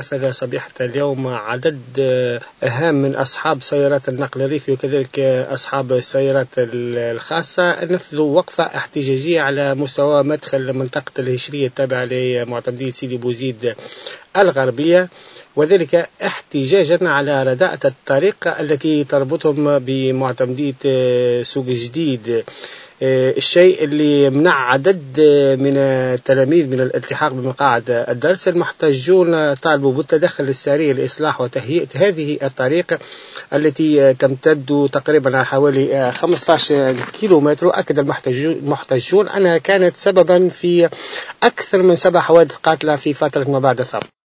نفذ صبيحة اليوم عدد هام من أصحاب سيارات النقل الريفي وكذلك أصحاب السيارات الخاصة نفذوا وقفة احتجاجية على مستوى مدخل منطقة الهشرية التابعة لمعتمدية سيدي بوزيد الغربية، وذلك احتجاجا على رداءة الطريق التي تربطهم بمعتمدية سوق جديد. الشيء اللي منع عدد من التلاميذ من الالتحاق بمقاعد الدرس. المحتجون طالبوا بالتدخل السريع لإصلاح وتهيئة هذه الطريق التي تمتد تقريبا على حوالي 15 كيلومتر. أكد المحتجون أنها كانت سببا في أكثر من 7 حوادث قاتلة في فترة ما بعد الثورة.